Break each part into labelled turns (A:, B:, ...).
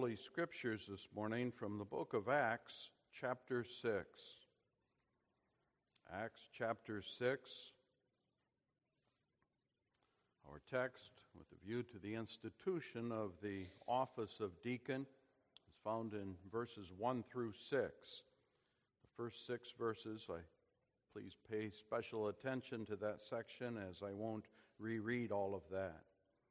A: Holy Scriptures this morning from the book of Acts, chapter 6. Acts chapter 6. Our text, with a view to the institution of the office of deacon, is found in verses 1 through 6. The first 6 verses, please pay special attention to that section, as I won't reread all of that.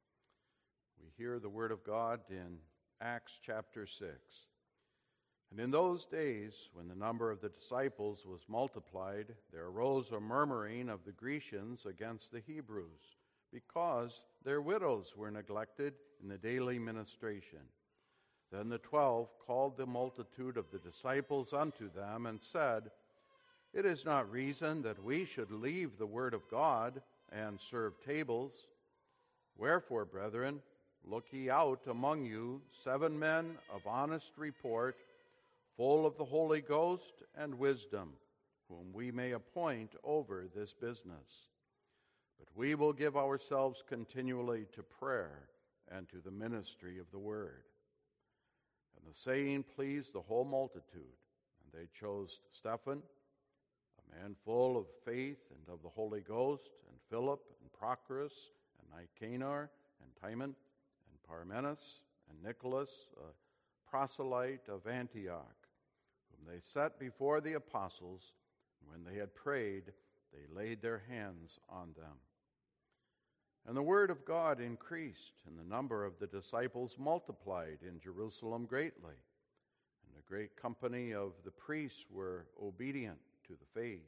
A: We hear the word of God in Acts chapter 6. And in those days, when the number of the disciples was multiplied, there arose a murmuring of the Grecians against the Hebrews, because their widows were neglected in the daily ministration. Then the 12 called the multitude of the disciples unto them, and said, It is not reason that we should leave the word of God and serve tables. Wherefore, brethren, look ye out among you 7 men of honest report, full of the Holy Ghost and wisdom, whom we may appoint over this business. But we will give ourselves continually to prayer and to the ministry of the word. And the saying pleased the whole multitude, and they chose Stephen, a man full of faith and of the Holy Ghost, and Philip, and Prochorus, and Nicanor, and Timon, and Parmenas, and Nicholas, a proselyte of Antioch, whom they set before the apostles, and when they had prayed, they laid their hands on them. And the word of God increased, and the number of the disciples multiplied in Jerusalem greatly, and a great company of the priests were obedient to the faith.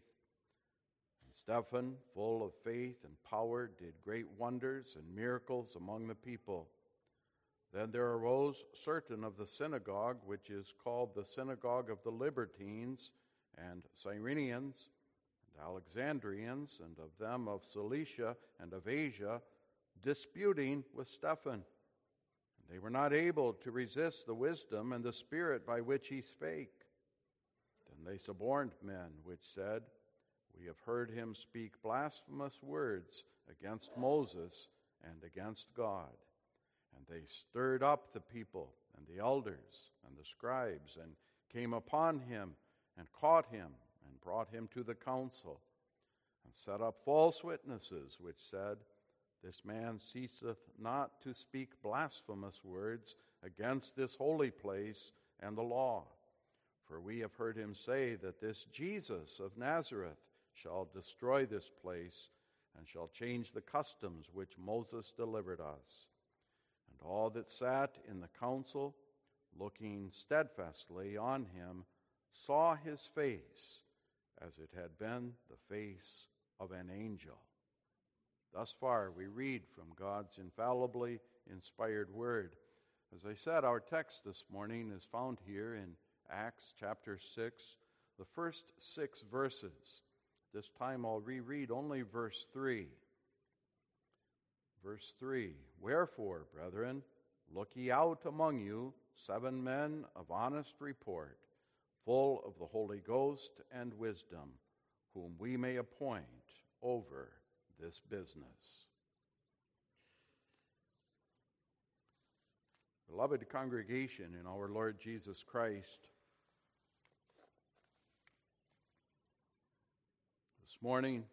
A: And Stephen, full of faith and power, did great wonders and miracles among the people. Then there arose certain of the synagogue, which is called the synagogue of the Libertines, and Cyrenians, and Alexandrians, and of them of Cilicia and of Asia, disputing with Stephen. And they were not able to resist the wisdom and the spirit by which he spake. Then they suborned men, which said, We have heard him speak blasphemous words against Moses and against God. And they stirred up the people and the elders and the scribes, and came upon him and caught him and brought him to the council, and set up false witnesses, which said, This man ceaseth not to speak blasphemous words against this holy place and the law. For we have heard him say that this Jesus of Nazareth shall destroy this place, and shall change the customs which Moses delivered us. And all that sat in the council, looking steadfastly on him, saw his face as it had been the face of an angel. Thus far we read from God's infallibly inspired word. As I said, our text this morning is found here in Acts chapter 6, the first 6 verses. This time I'll reread only verse 3. Verse 3, Wherefore, brethren, look ye out among you 7 men of honest report, full of the Holy Ghost and wisdom, whom we may appoint over this business. Beloved congregation in our Lord Jesus Christ, this morning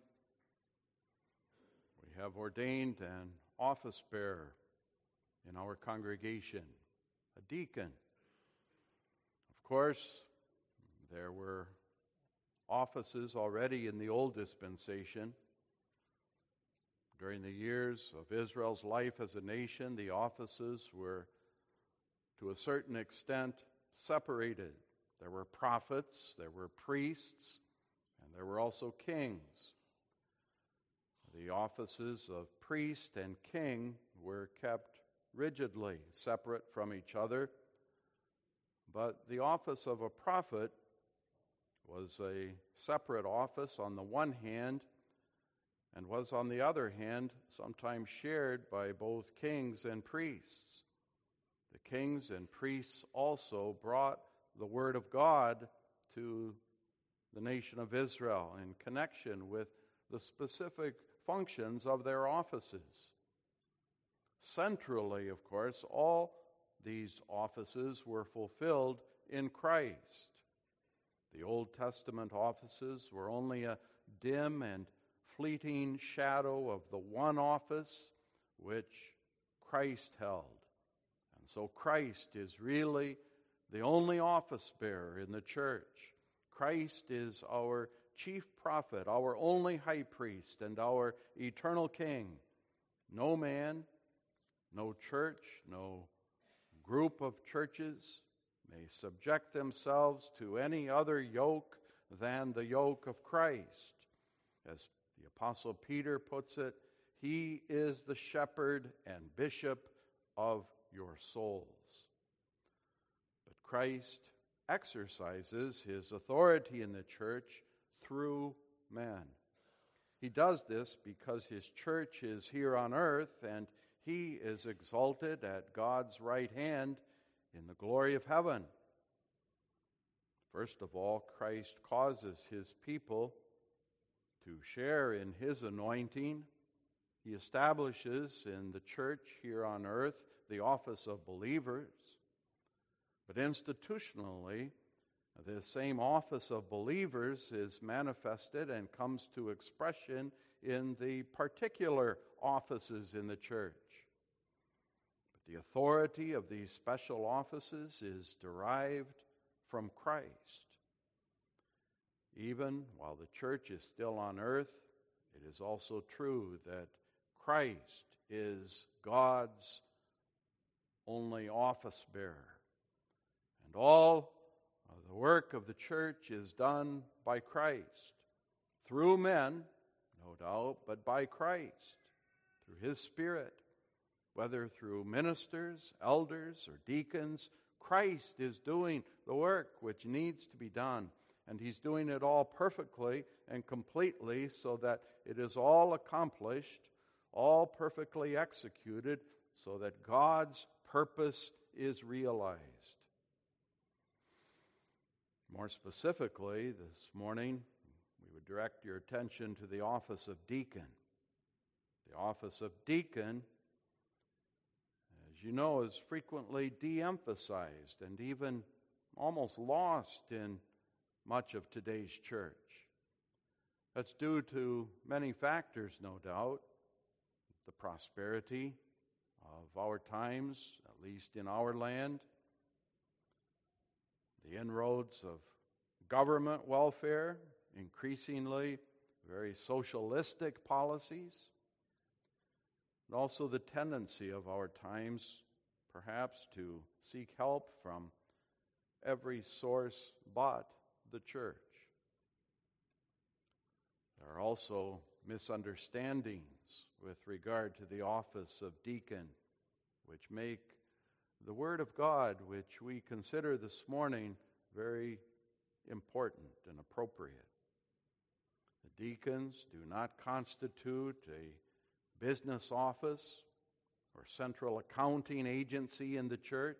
A: we have ordained an office bearer in our congregation, a deacon. Of course, there were offices already in the old dispensation. During the years of Israel's life as a nation, the offices were, to a certain extent, separated. There were prophets, there were priests, and there were also kings. The offices of priest and king were kept rigidly separate from each other, but the office of a prophet was a separate office on the one hand, and was on the other hand sometimes shared by both kings and priests. The kings and priests also brought the word of God to the nation of Israel in connection with the specific functions of their offices. Centrally, of course, all these offices were fulfilled in Christ. The Old Testament offices were only a dim and fleeting shadow of the one office which Christ held. And so Christ is really the only office bearer in the church. Christ is our chief prophet, our only high priest, and our eternal king. No man, no church, no group of churches may subject themselves to any other yoke than the yoke of Christ. As the Apostle Peter puts it, he is the shepherd and bishop of your souls. But Christ exercises his authority in the church through men. He does this because his church is here on earth and he is exalted at God's right hand in the glory of heaven. First of all, Christ causes his people to share in his anointing. He establishes in the church here on earth the office of believers. But institutionally, the same office of believers is manifested and comes to expression in the particular offices in the church. But the authority of these special offices is derived from Christ. Even while the church is still on earth, it is also true that Christ is God's only office bearer. And all the work of the church is done by Christ, through men, no doubt, but by Christ, through his Spirit. Whether through ministers, elders, or deacons, Christ is doing the work which needs to be done. And he's doing it all perfectly and completely so that it is all accomplished, all perfectly executed, so that God's purpose is realized. More specifically, this morning, we would direct your attention to the office of deacon. The office of deacon, as you know, is frequently de-emphasized and even almost lost in much of today's church. That's due to many factors, no doubt. The prosperity of our times, at least in our land, the inroads of government welfare, increasingly very socialistic policies, and also the tendency of our times, perhaps, to seek help from every source but the church. There are also misunderstandings with regard to the office of deacon, which make the Word of God, which we consider this morning, very important and appropriate. The deacons do not constitute a business office or central accounting agency in the church,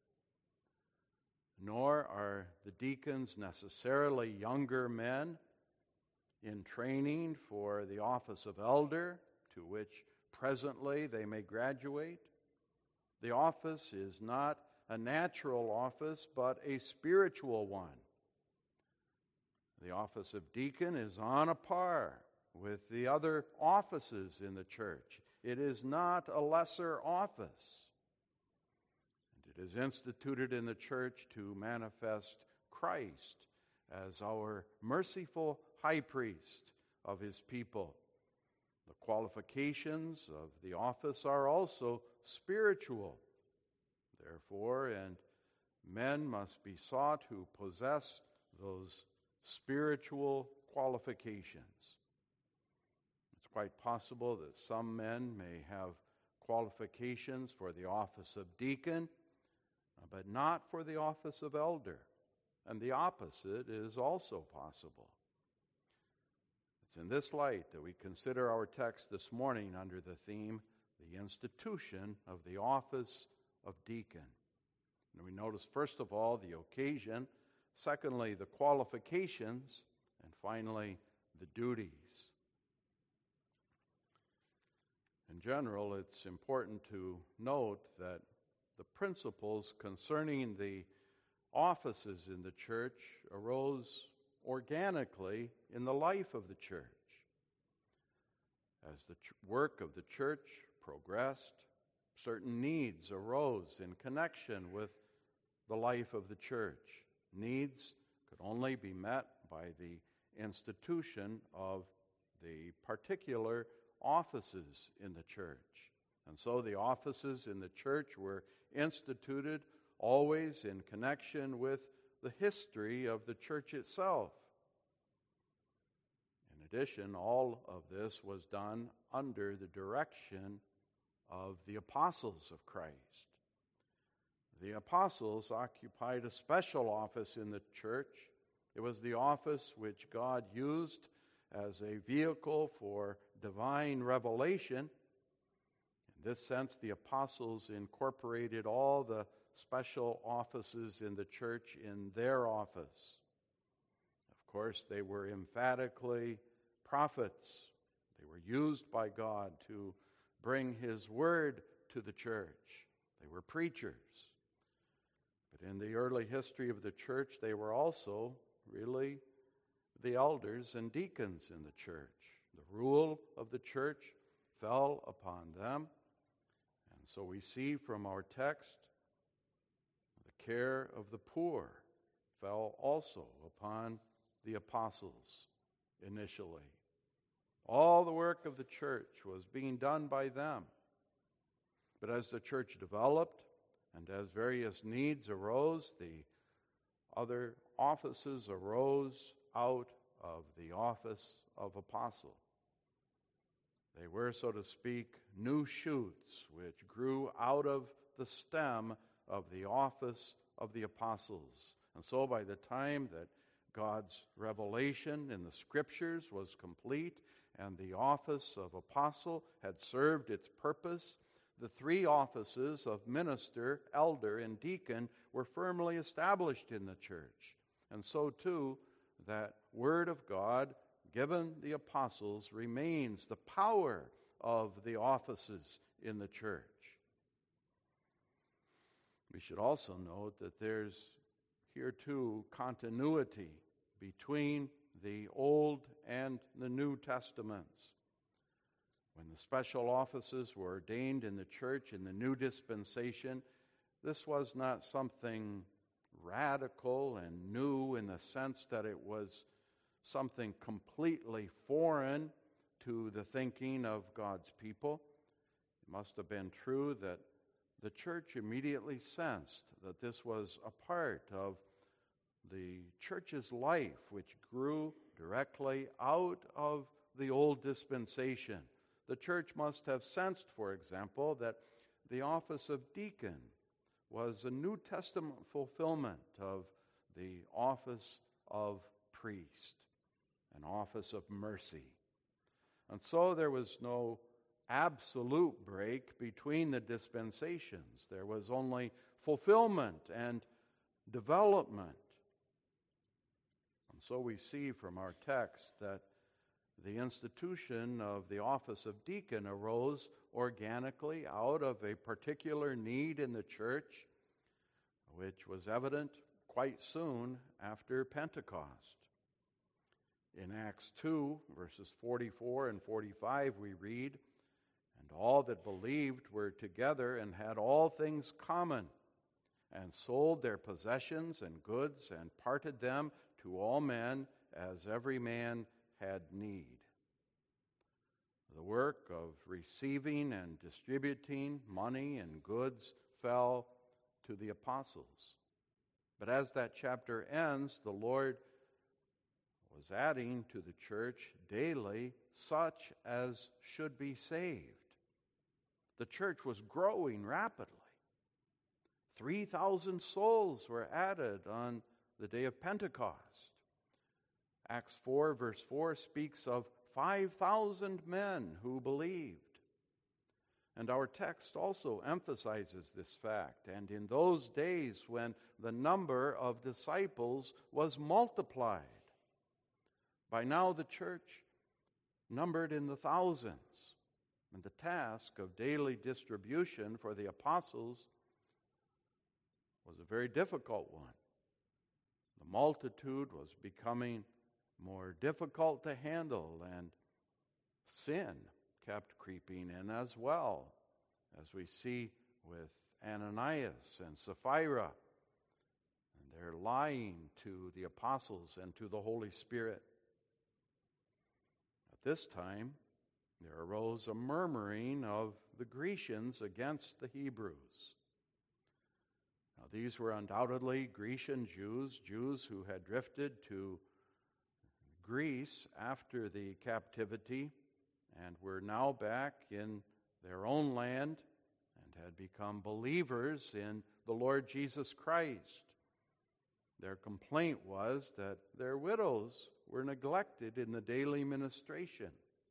A: nor are the deacons necessarily younger men in training for the office of elder, to which presently they may graduate. The office is not a natural office, but a spiritual one. The office of deacon is on a par with the other offices in the church. It is not a lesser office. And it is instituted in the church to manifest Christ as our merciful high priest of his people. The qualifications of the office are also spiritual. Therefore, and men must be sought who possess those spiritual qualifications. It's quite possible that some men may have qualifications for the office of deacon, but not for the office of elder. And the opposite is also possible. It's in this light that we consider our text this morning under the theme, the institution of the office of deacon. And we notice, first of all, the occasion, secondly, the qualifications, and finally, the duties. In general, it's important to note that the principles concerning the offices in the church arose organically in the life of the church. As the work of the church progressed, certain needs arose in connection with the life of the church. Needs could only be met by the institution of the particular offices in the church. And so the offices in the church were instituted always in connection with the history of the church itself. In addition, all of this was done under the direction of the apostles of Christ. The apostles occupied a special office in the church. It was the office which God used as a vehicle for divine revelation. In this sense, the apostles incorporated all the special offices in the church in their office. Of course, they were emphatically prophets. They were used by God to bring His word to the church. They were preachers. But in the early history of the church, they were also really the elders and deacons in the church. The rule of the church fell upon them. And so we see from our text, the care of the poor fell also upon the apostles initially. All the work of the church was being done by them. But as the church developed and as various needs arose, the other offices arose out of the office of apostle. They were, so to speak, new shoots which grew out of the stem of the office of the apostles. And so by the time that God's revelation in the Scriptures was complete and the office of apostle had served its purpose, the three offices of minister, elder, and deacon were firmly established in the church. And so too, that word of God given the apostles remains the power of the offices in the church. We should also note that there's here too continuity between the Old and the New Testaments. When the special offices were ordained in the church in the new dispensation, this was not something radical and new in the sense that it was something completely foreign to the thinking of God's people. It must have been true that the church immediately sensed that this was a part of the church's life, which grew directly out of the old dispensation. The church must have sensed, for example, that the office of deacon was a New Testament fulfillment of the office of priest, an office of mercy. And so there was no absolute break between the dispensations. There was only fulfillment and development. And so we see from our text that the institution of the office of deacon arose organically out of a particular need in the church, which was evident quite soon after Pentecost. In Acts 2, verses 44 and 45, we read, "And all that believed were together and had all things common, and sold their possessions and goods, and parted them to all men as every man had need." The work of receiving and distributing money and goods fell to the apostles. But as that chapter ends, the Lord was adding to the church daily such as should be saved. The church was growing rapidly. 3,000 souls were added on the day of Pentecost. Acts 4, verse 4 speaks of 5,000 men who believed. And our text also emphasizes this fact. And in those days when the number of disciples was multiplied, by now the church numbered in the thousands. And the task of daily distribution for the apostles was a very difficult one. The multitude was becoming more difficult to handle, and sin kept creeping in as well, as we see with Ananias and Sapphira. And they're lying to the apostles and to the Holy Spirit. At this time, there arose a murmuring of the Grecians against the Hebrews. Now, these were undoubtedly Grecian Jews, Jews who had drifted to Greece after the captivity and were now back in their own land and had become believers in the Lord Jesus Christ. Their complaint was that their widows were neglected in the daily ministration.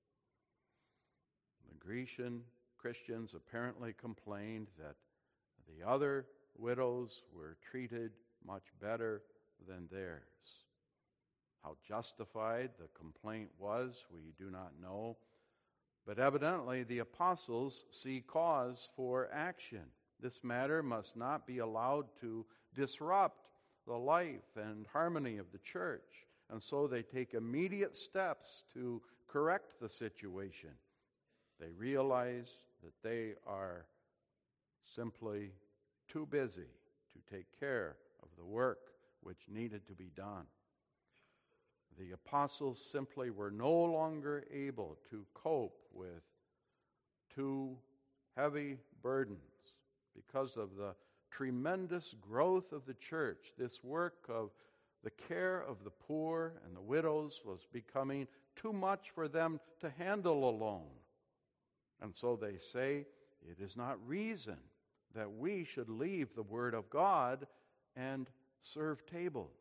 A: The Grecian Christians apparently complained that the other widows were treated much better than theirs. How justified the complaint was, we do not know. But evidently the apostles see cause for action. This matter must not be allowed to disrupt the life and harmony of the church. And so they take immediate steps to correct the situation. They realize that they are simply too busy to take care of the work which needed to be done. The apostles simply were no longer able to cope with two heavy burdens because of the tremendous growth of the church. This work of the care of the poor and the widows was becoming too much for them to handle alone. And so they say, it is not reason that we should leave the Word of God and serve tables.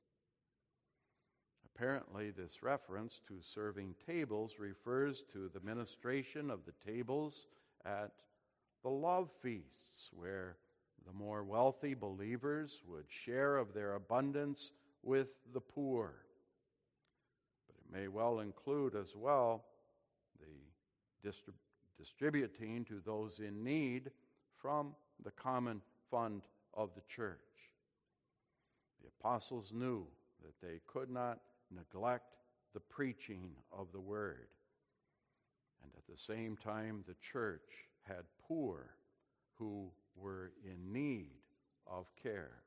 A: Apparently, this reference to serving tables refers to the ministration of the tables at the love feasts, where the more wealthy believers would share of their abundance with the poor. But it may well include as well the distributing to those in need from the common fund of the church. The apostles knew that they could not neglect the preaching of the word. And at the same time, the church had poor who were in need of care.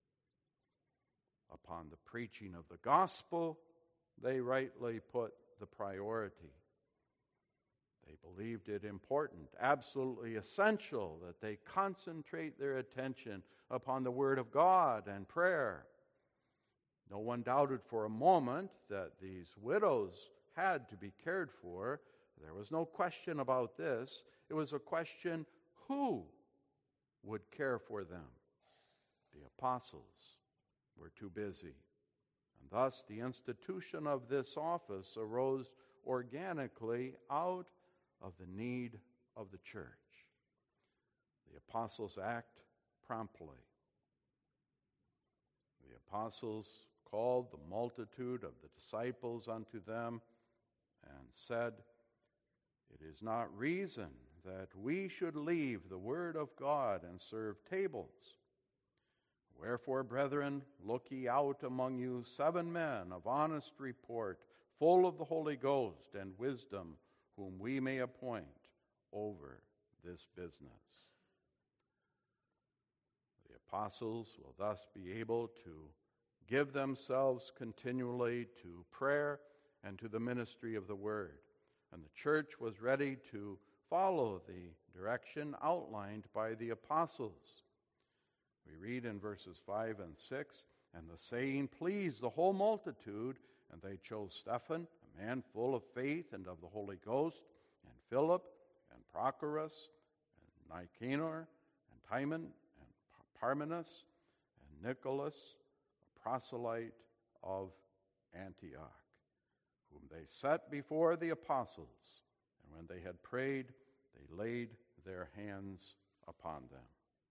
A: Upon the preaching of the gospel, they rightly put the priority. They believed it important, absolutely essential, that they concentrate their attention upon the Word of God and prayer. No one doubted for a moment that these widows had to be cared for. There was no question about this. It was a question, who would care for them? The apostles were too busy. And thus the institution of this office arose organically out of the need of the church. The apostles act promptly. The apostles called the multitude of the disciples unto them and said, it is not reason that we should leave the word of God and serve tables. Wherefore, brethren, look ye out among you 7 men of honest report, full of the Holy Ghost and wisdom, whom we may appoint over this business. The apostles will thus be able to give themselves continually to prayer and to the ministry of the word. And the church was ready to follow the direction outlined by the apostles. We read in verses 5 and 6, and the saying pleased the whole multitude, and they chose Stephen, a man full of faith and of the Holy Ghost, and Philip, and Prochorus, and Nicanor, and Timon, and Parmenas, and Nicholas, a proselyte of Antioch, whom they set before the apostles. And when they had prayed, they laid their hands upon them.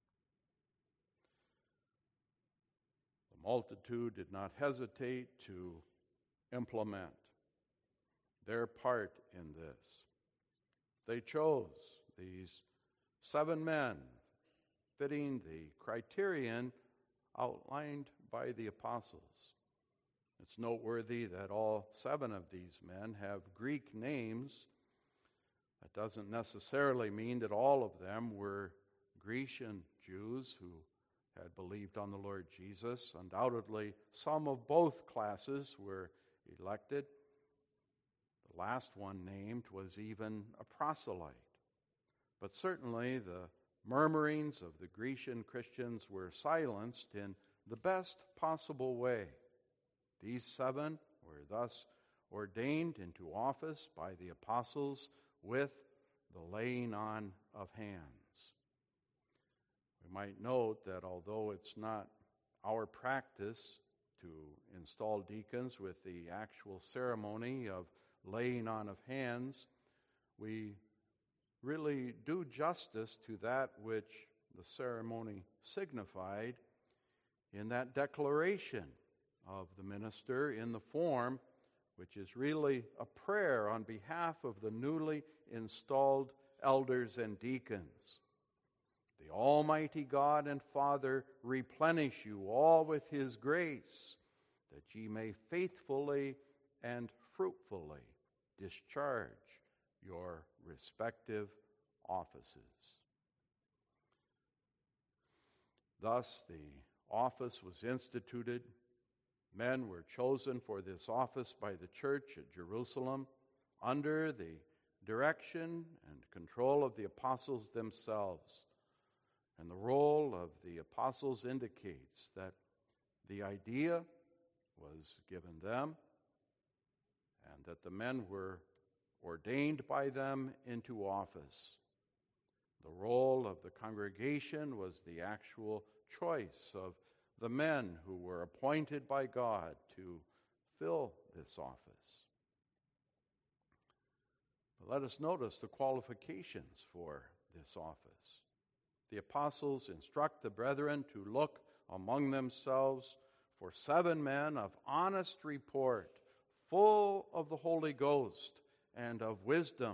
A: The multitude did not hesitate to implement their part in this. They chose these 7 men fitting the criterion outlined by the apostles. It's noteworthy that all 7 of these men have Greek names. That doesn't necessarily mean that all of them were Grecian Jews who had believed on the Lord Jesus. Undoubtedly, some of both classes were elected. The last one named was even a proselyte. But certainly the murmurings of the Grecian Christians were silenced in the best possible way. These 7 were thus ordained into office by the apostles with the laying on of hands. We might note that although it's not our practice to install deacons with the actual ceremony of laying on of hands, we really do justice to that which the ceremony signified in that declaration of the minister in the form, which is really a prayer on behalf of the newly installed elders and deacons. The Almighty God and Father replenish you all with His grace, that ye may faithfully and fruitfully discharge your respective offices. Thus, the office was instituted. Men were chosen for this office by the church at Jerusalem under the direction and control of the apostles themselves. And the role of the apostles indicates that the idea was given them and that the men were ordained by them into office. The role of the congregation was the actual choice of the men who were appointed by God to fill this office. But let us notice the qualifications for this office. The apostles instruct the brethren to look among themselves for 7 men of honest report, full of the Holy Ghost and of wisdom.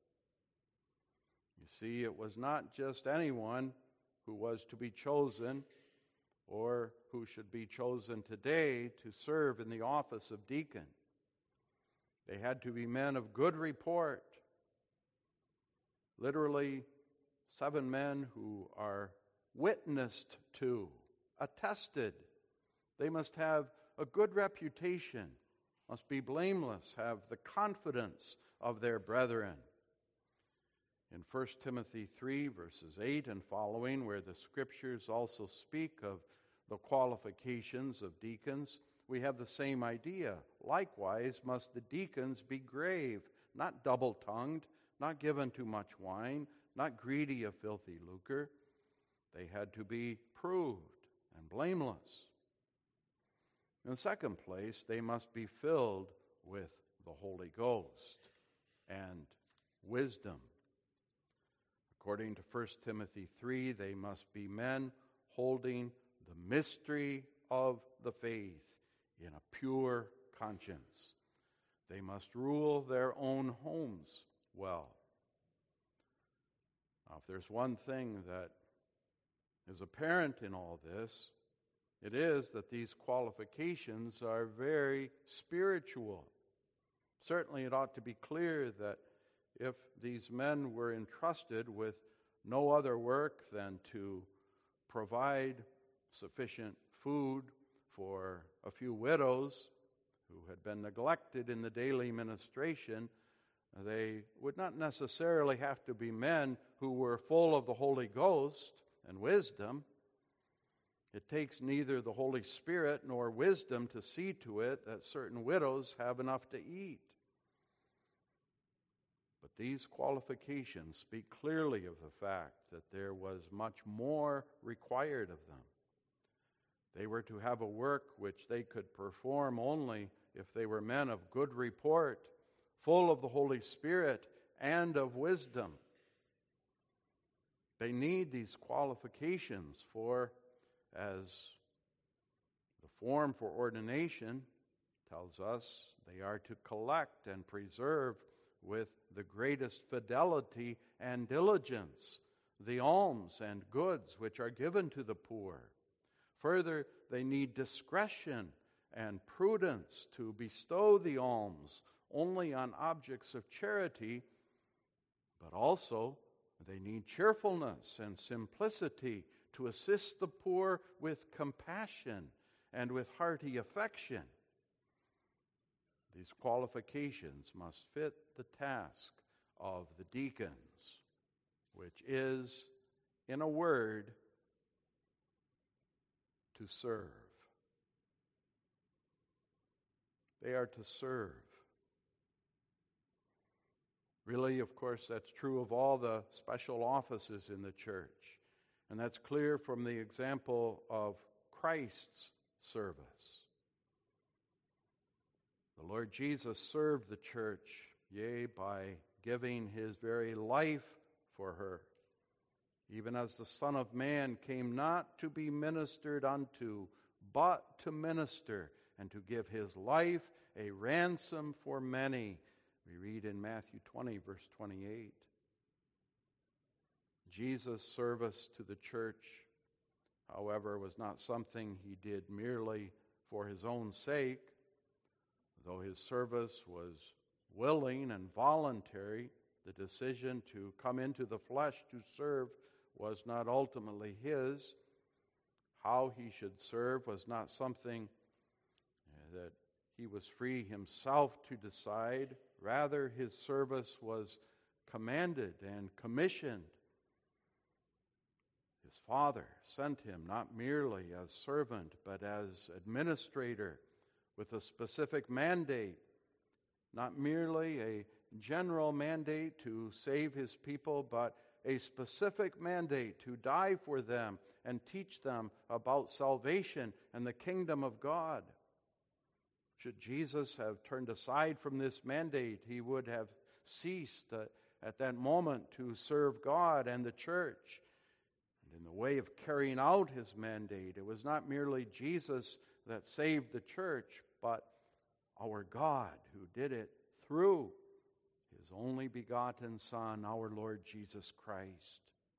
A: You see, it was not just anyone who was to be chosen or who should be chosen today to serve in the office of deacon. They had to be men of good report. Literally, 7 men who are witnessed to, attested. They must have a good reputation, must be blameless, have the confidence of their brethren. In 1 Timothy 3, verses 8 and following, where the Scriptures also speak of the qualifications of deacons, we have the same idea. Likewise, must the deacons be grave, not double-tongued, not given to much wine, not greedy of filthy lucre. They had to be proved and blameless. In the second place, they must be filled with the Holy Ghost and wisdom. According to 1 Timothy 3, they must be men holding the mystery of the faith in a pure conscience. They must rule their own homes well. Now, if there's one thing that is apparent in all this, it is that these qualifications are very spiritual. Certainly it ought to be clear that if these men were entrusted with no other work than to provide sufficient food for a few widows who had been neglected in the daily ministration, they would not necessarily have to be men who were full of the Holy Ghost and wisdom. It takes neither the Holy Spirit nor wisdom to see to it that certain widows have enough to eat. But these qualifications speak clearly of the fact that there was much more required of them. They were to have a work which they could perform only if they were men of good report, full of the Holy Spirit and of wisdom. They need these qualifications for, as the form for ordination tells us, they are to collect and preserve with the greatest fidelity and diligence the alms and goods which are given to the poor, Further, they need discretion and prudence to bestow the alms only on objects of charity, but also they need cheerfulness and simplicity to assist the poor with compassion and with hearty affection. These qualifications must fit the task of the deacons, which is, in a word, to serve. They are to serve. Really, of course, that's true of all the special offices in the church. And that's clear from the example of Christ's service. The Lord Jesus served the church, yea, by giving his very life for her, even as the Son of Man came not to be ministered unto, but to minister and to give his life a ransom for many. We read in Matthew 20, verse 28. Jesus' service to the church, however, was not something he did merely for his own sake. Though his service was willing and voluntary, the decision to come into the flesh to serve was not ultimately his. How he should serve was not something that he was free himself to decide. Rather, his service was commanded and commissioned. His Father sent him not merely as servant, but as administrator with a specific mandate, not merely a general mandate to save his people, but a specific mandate to die for them and teach them about salvation and the kingdom of God. Should Jesus have turned aside from this mandate, he would have ceased at that moment to serve God and the church. And in the way of carrying out his mandate, it was not merely Jesus that saved the church, but our God who did it through his only begotten Son, our Lord Jesus Christ.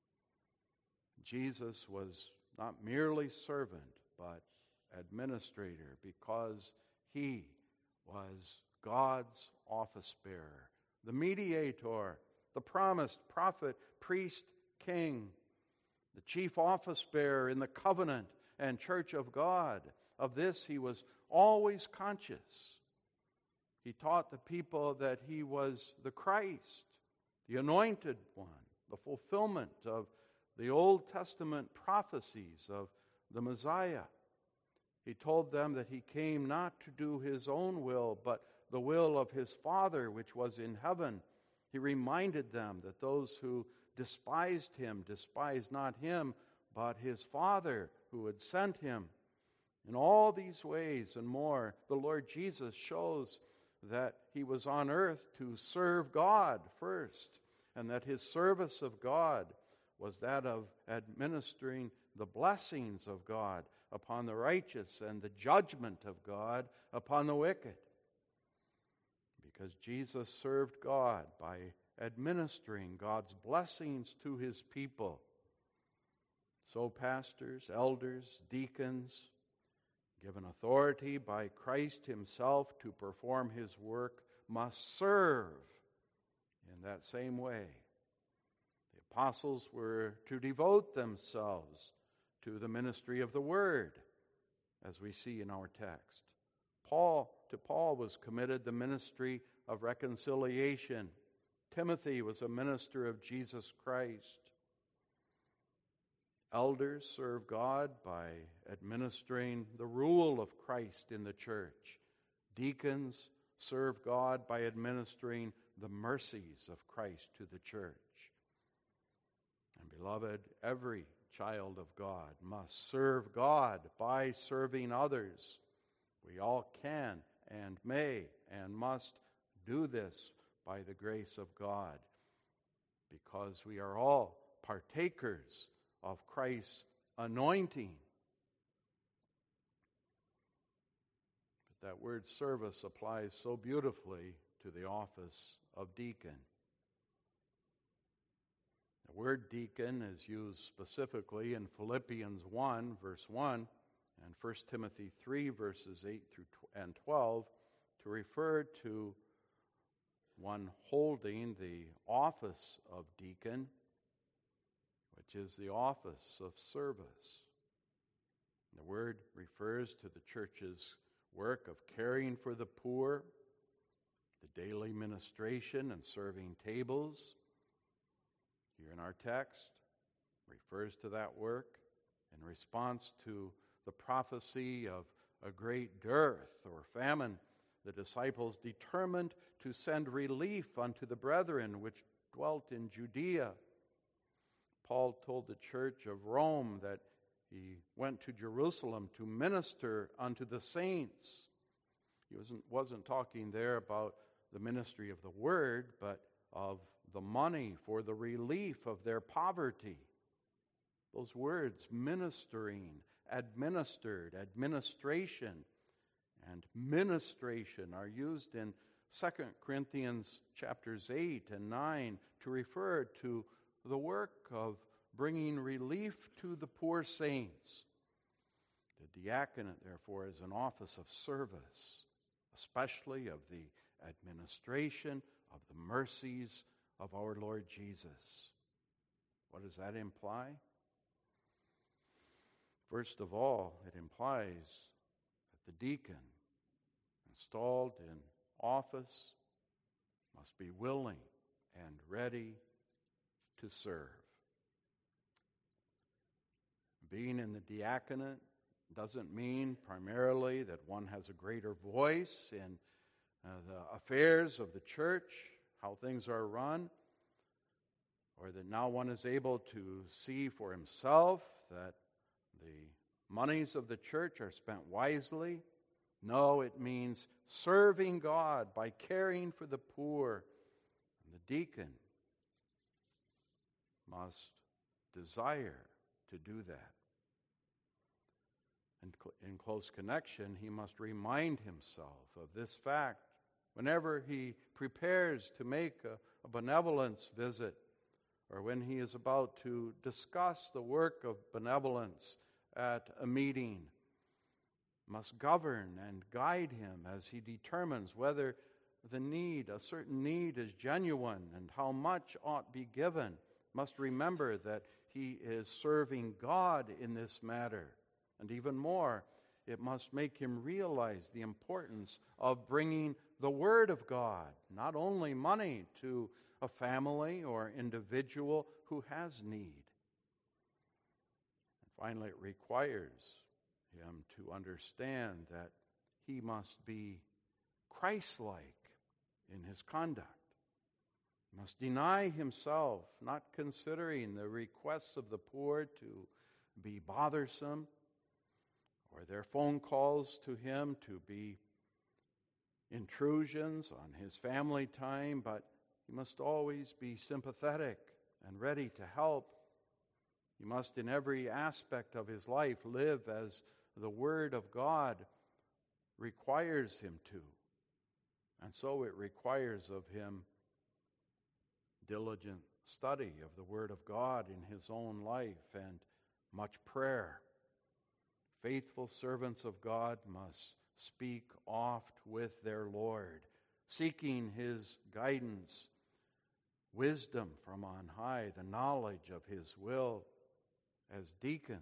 A: Jesus was not merely servant, but administrator, because he was God's office bearer, the mediator, the promised prophet, priest, king, the chief office bearer in the covenant and church of God. Of this he was always conscious. He taught the people that he was the Christ, the anointed one, the fulfillment of the Old Testament prophecies of the Messiah. He told them that he came not to do his own will, but the will of his Father which was in heaven. He reminded them that those who despised him despised not him, but his Father who had sent him. In all these ways and more, the Lord Jesus shows that he was on earth to serve God first, and that his service of God was that of administering the blessings of God upon the righteous and the judgment of God upon the wicked. Because Jesus served God by administering God's blessings to his people, so pastors, elders, deacons, given authority by Christ himself to perform his work, must serve in that same way. The apostles were to devote themselves to the ministry of the word, as we see in our text. To Paul was committed the ministry of reconciliation. Timothy was a minister of Jesus Christ. Elders serve God by administering the rule of Christ in the church. Deacons serve God by administering the mercies of Christ to the church. And beloved, every child of God must serve God by serving others. We all can and may and must do this by the grace of God, because we are all partakers of Christ's anointing. But that word service applies so beautifully to the office of deacon. The word deacon is used specifically in Philippians 1, verse 1, and 1 Timothy 3, verses 8 and 12, to refer to one holding the office of deacon, which is the office of service. The word refers to the church's work of caring for the poor, the daily ministration and serving tables. Here in our text, refers to that work in response to the prophecy of a great dearth or famine. The disciples determined to send relief unto the brethren which dwelt in Judea. Paul told the church of Rome that he went to Jerusalem to minister unto the saints. He wasn't talking there about the ministry of the word, but of the money for the relief of their poverty. Those words, ministering, administered, administration, and ministration are used in 2 Corinthians chapters 8 and 9 to refer to the work of bringing relief to the poor saints. The diaconate, therefore, is an office of service, especially of the administration of the mercies of our Lord Jesus. What does that imply? First of all, it implies that the deacon installed in office must be willing and ready to serve. Being in the diaconate doesn't mean primarily that one has a greater voice in the affairs of the church, how things are run, or that now one is able to see for himself that the monies of the church are spent wisely. No, it means serving God by caring for the poor. And the deacon must desire to do that. And in close connection, he must remind himself of this fact whenever he prepares to make a benevolence visit, or when he is about to discuss the work of benevolence at a meeting, must govern and guide him as he determines whether a certain need is genuine and how much ought be given. Must remember that he is serving God in this matter. And even more, it must make him realize the importance of bringing the Word of God, not only money, to a family or individual who has need. And finally, it requires him to understand that he must be Christ-like in his conduct. He must deny himself, not considering the requests of the poor to be bothersome, or their phone calls to him to be intrusions on his family time, but he must always be sympathetic and ready to help. He must, in every aspect of his life, live as the Word of God requires him to. And so it requires of him diligent study of the Word of God in his own life and much prayer. Faithful servants of God must speak oft with their Lord, seeking His guidance, wisdom from on high, the knowledge of His will. As deacons,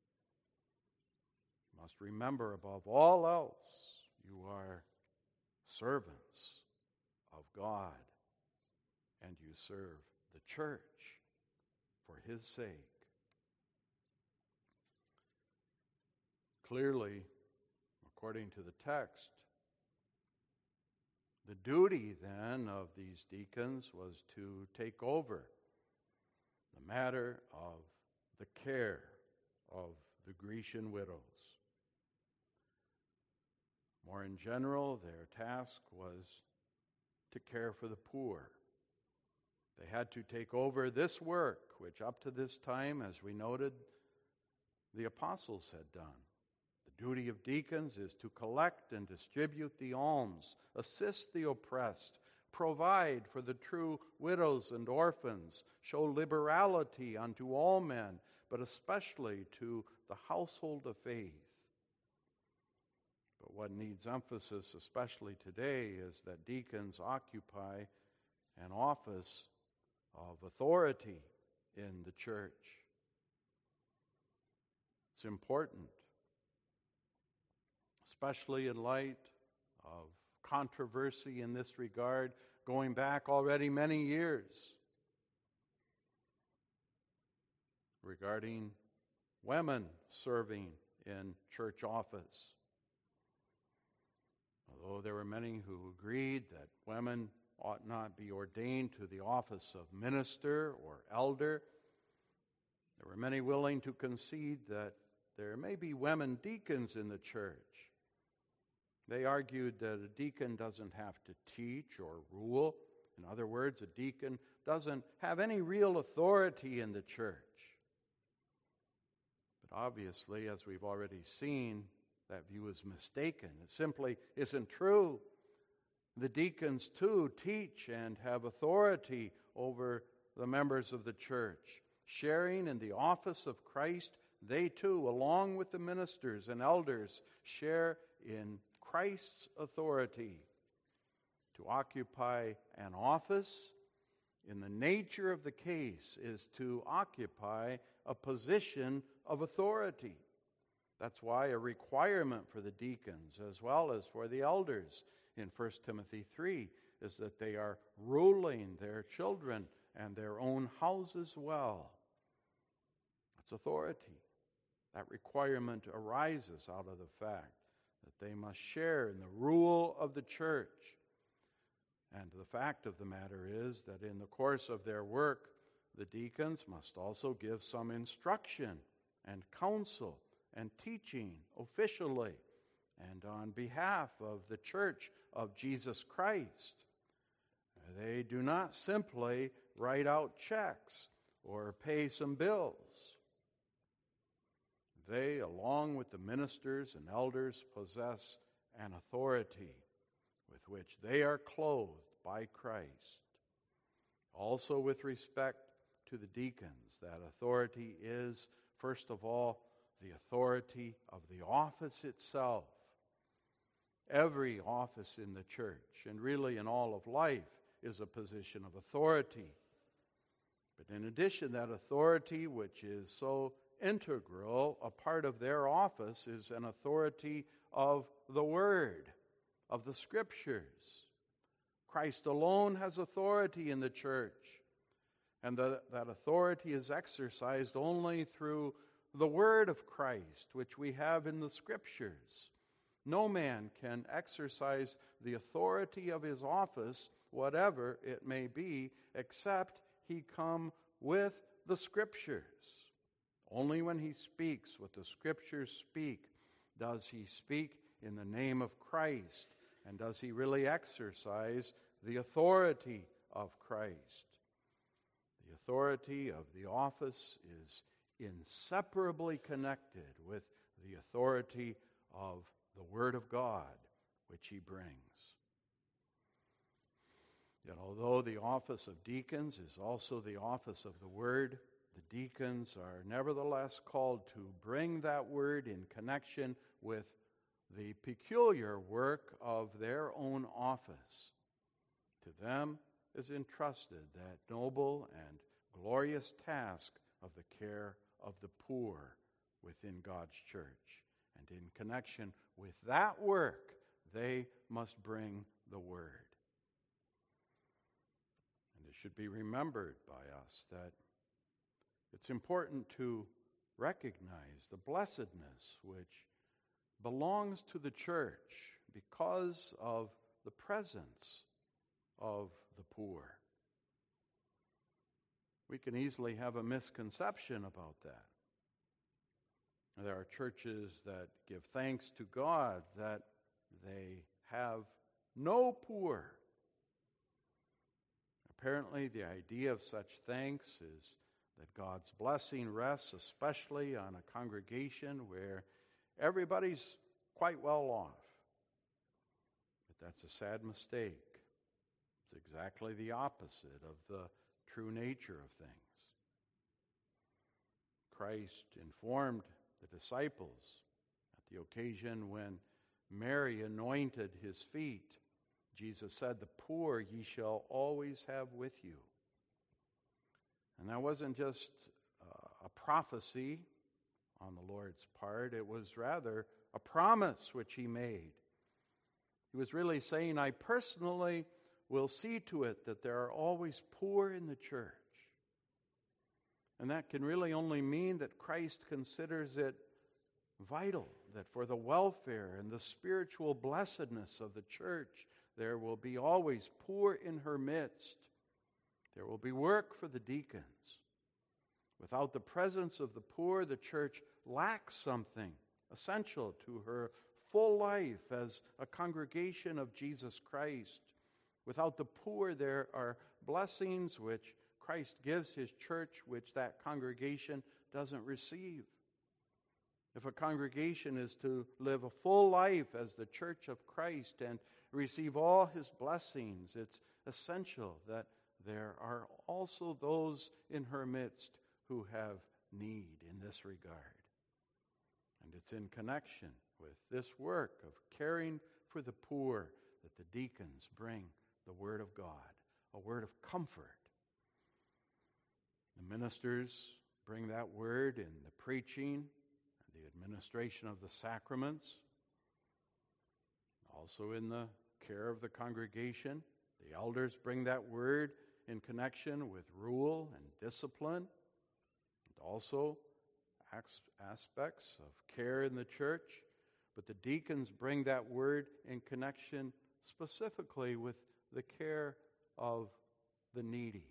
A: you must remember above all else, you are servants of God, and you serve the church for His sake. Clearly, according to the text, the duty then of these deacons was to take over the matter of the care of the Grecian widows. More in general, their task was to care for the poor. They had to take over this work, which up to this time, as we noted, the apostles had done. The duty of deacons is to collect and distribute the alms, assist the oppressed, provide for the true widows and orphans, show liberality unto all men, but especially to the household of faith. But what needs emphasis, especially today, is that deacons occupy an office of authority in the church. It's important, especially in light of controversy in this regard going back already many years regarding women serving in church office. Although there were many who agreed that women ought not be ordained to the office of minister or elder, there were many willing to concede that there may be women deacons in the church. They argued that a deacon doesn't have to teach or rule. In other words, a deacon doesn't have any real authority in the church. But obviously, as we've already seen, that view is mistaken. It simply isn't true. The deacons, too, teach and have authority over the members of the church. Sharing in the office of Christ, they, too, along with the ministers and elders, share in Christ's authority. To occupy an office, in the nature of the case, is to occupy a position of authority. That's why a requirement for the deacons, as well as for the elders in 1 Timothy 3, is that they are ruling their children and their own houses well. That's authority. That requirement arises out of the fact that they must share in the rule of the church. And the fact of the matter is that in the course of their work, the deacons must also give some instruction and counsel and teaching officially and on behalf of the church of Jesus Christ. They do not simply write out checks or pay some bills. They, along with the ministers and elders, possess an authority with which they are clothed by Christ. Also, with respect to the deacons, that authority is, first of all, the authority of the office itself. Every office in the church, and really in all of life, is a position of authority. But in addition, that authority, which is so integral, a part of their office, is an authority of the Word, of the Scriptures. Christ alone has authority in the church, and that authority is exercised only through the Word of Christ, which we have in the Scriptures. No man can exercise the authority of his office, whatever it may be, except he come with the Scriptures. Only when he speaks what the Scriptures speak does he speak in the name of Christ, and does he really exercise the authority of Christ. The authority of the office is inseparably connected with the authority of the Word of God, which he brings. Yet although the office of deacons is also the office of the Word, the deacons are nevertheless called to bring that Word in connection with the peculiar work of their own office. To them is entrusted that noble and glorious task of the care of the poor within God's church. And in connection with that work, they must bring the Word. And it should be remembered by us that it's important to recognize the blessedness which belongs to the church because of the presence of the poor. We can easily have a misconception about that. There are churches that give thanks to God that they have no poor. Apparently, the idea of such thanks is that God's blessing rests especially on a congregation where everybody's quite well off. But that's a sad mistake. It's exactly the opposite of the true nature of things. Christ informed the disciples at the occasion when Mary anointed his feet, Jesus said, "The poor ye shall always have with you." And that wasn't just a prophecy on the Lord's part. It was rather a promise which he made. He was really saying, I personally will see to it that there are always poor in the church. And that can really only mean that Christ considers it vital that for the welfare and the spiritual blessedness of the church, there will be always poor in her midst. There will be work for the deacons. Without the presence of the poor, the church lacks something essential to her full life as a congregation of Jesus Christ. Without the poor, there are blessings which Christ gives his church, which that congregation doesn't receive. If a congregation is to live a full life as the church of Christ and receive all his blessings, it's essential that there are also those in her midst who have need in this regard. And it's in connection with this work of caring for the poor that the deacons bring the Word of God, a word of comfort. The ministers bring that word in the preaching, the administration of the sacraments, also in the care of the congregation. The elders bring that word in connection with rule and discipline, and also aspects of care in the church. But the deacons bring that word in connection specifically with the care of the needy.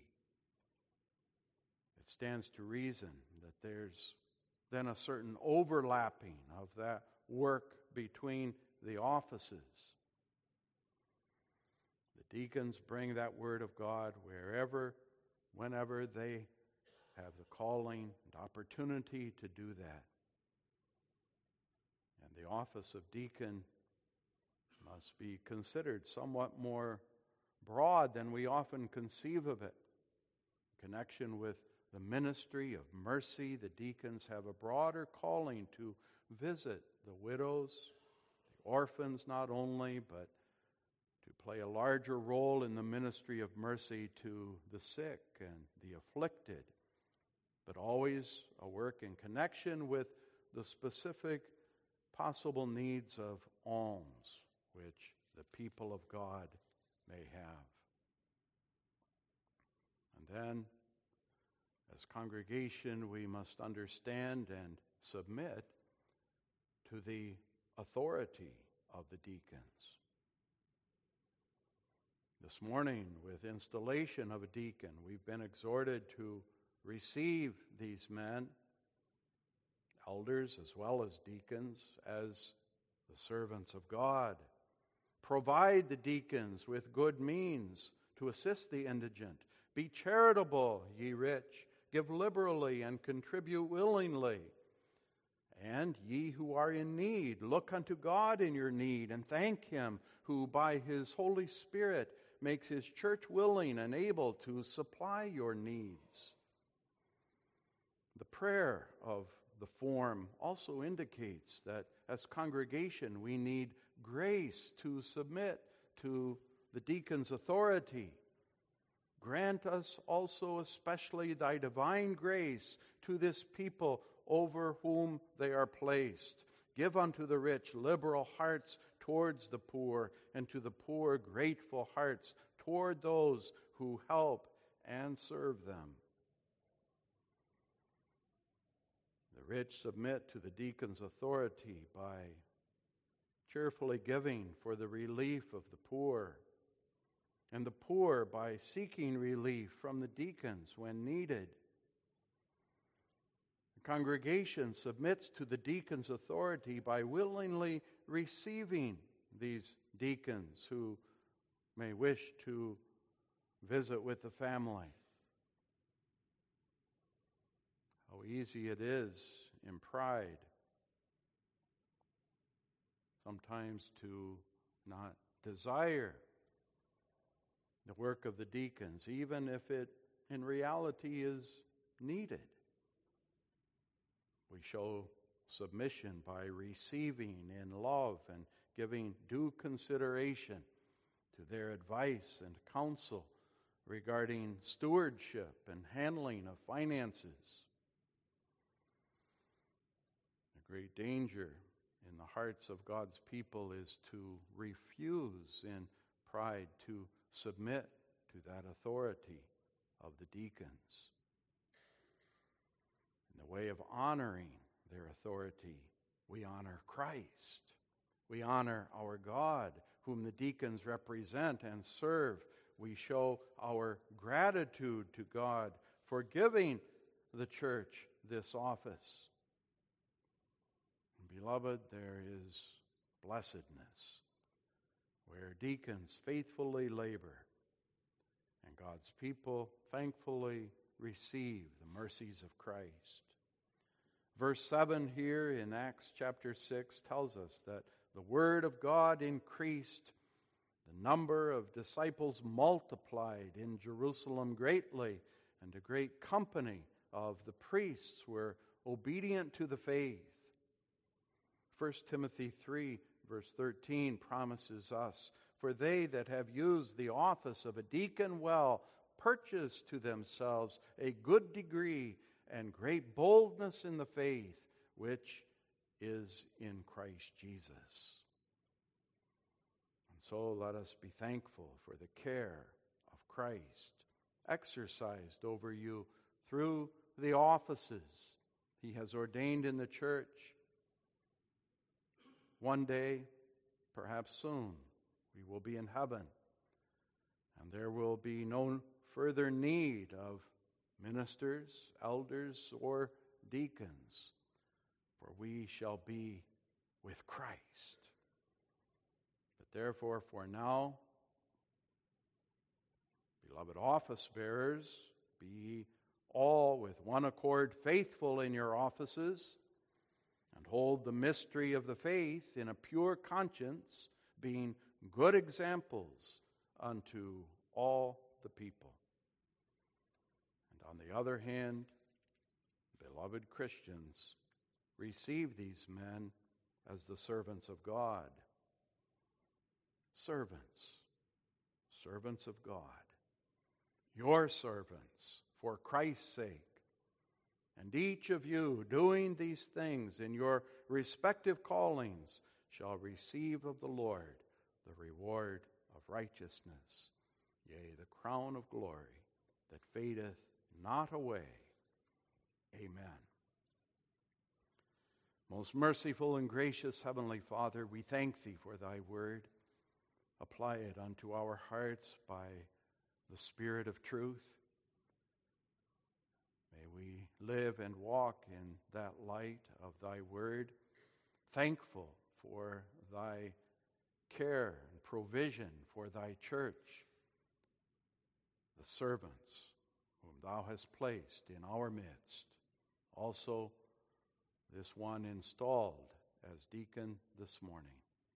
A: It stands to reason that there's then a certain overlapping of that work between the offices. The deacons bring that word of God wherever, whenever they have the calling and opportunity to do that. And the office of deacon must be considered somewhat more broad than we often conceive of it. In connection with the ministry of mercy, the deacons have a broader calling to visit the widows, the orphans not only, but to play a larger role in the ministry of mercy to the sick and the afflicted, but always a work in connection with the specific possible needs of alms which the people of God may have. And then, as congregation, we must understand and submit to the authority of the deacons. This morning, with installation of a deacon, we've been exhorted to receive these men, elders as well as deacons, as the servants of God. Provide the deacons with good means to assist the indigent. Be charitable, ye rich. Give liberally and contribute willingly. And ye who are in need, look unto God in your need and thank him who by his Holy Spirit makes his church willing and able to supply your needs. The prayer of the form also indicates that as congregation we need grace to submit to the deacon's authority. Grant us also especially thy divine grace to this people over whom they are placed. Give unto the rich liberal hearts towards the poor, and to the poor grateful hearts toward those who help and serve them. The rich submit to the deacon's authority by cheerfully giving for the relief of the poor, and the poor by seeking relief from the deacons when needed. The congregation submits to the deacon's authority by willingly receiving these deacons who may wish to visit with the family. How easy it is in pride sometimes to not desire the work of the deacons, even if it in reality is needed. We show submission by receiving in love and giving due consideration to their advice and counsel regarding stewardship and handling of finances. The great danger in the hearts of God's people is to refuse in pride to submit to that authority of the deacons. In the way of honoring their authority, we honor Christ. We honor our God, whom the deacons represent and serve. We show our gratitude to God for giving the church this office. And beloved, there is blessedness where deacons faithfully labor and God's people thankfully receive the mercies of Christ. Verse 7 here in Acts chapter 6 tells us that the word of God increased, the number of disciples multiplied in Jerusalem greatly, and a great company of the priests were obedient to the faith. 1 Timothy 3 verse 13 promises us, "For they that have used the office of a deacon well purchase to themselves a good degree and great boldness in the faith, which is in Christ Jesus." And so let us be thankful for the care of Christ exercised over you through the offices He has ordained in the church. One day, perhaps soon, we will be in heaven, and there will be no further need of ministers, elders, or deacons, for we shall be with Christ. But therefore, for now, beloved office bearers, be all with one accord faithful in your offices, and hold the mystery of the faith in a pure conscience, being good examples unto all the people. And on the other hand, beloved Christians, receive these men as the servants of God. Servants of God, your servants for Christ's sake. And each of you doing these things in your respective callings shall receive of the Lord the reward of righteousness, yea, the crown of glory that fadeth not away. Amen. Most merciful and gracious Heavenly Father, we thank Thee for Thy word. Apply it unto our hearts by the Spirit of truth. May we live and walk in that light of Thy word, thankful for Thy care and provision for Thy church, the servants whom Thou hast placed in our midst. Also, this one installed as deacon this morning.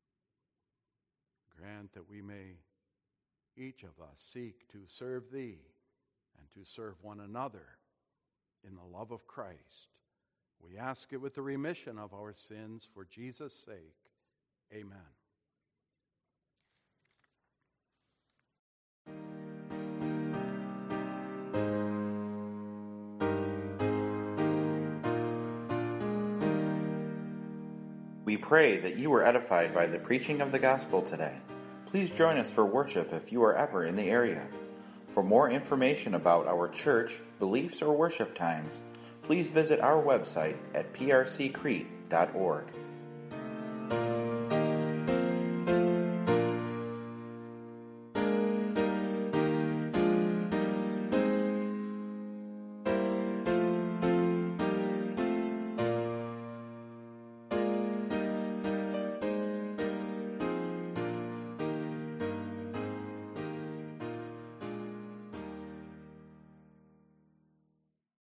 A: Grant that we may, each of us, seek to serve Thee and to serve one another in the love of Christ. We ask it with the remission of our sins for Jesus' sake. Amen.
B: We pray that you were edified by the preaching of the gospel today. Please join us for worship if you are ever in the area. For more information about our church, beliefs, or worship times, please visit our website at prccrete.org.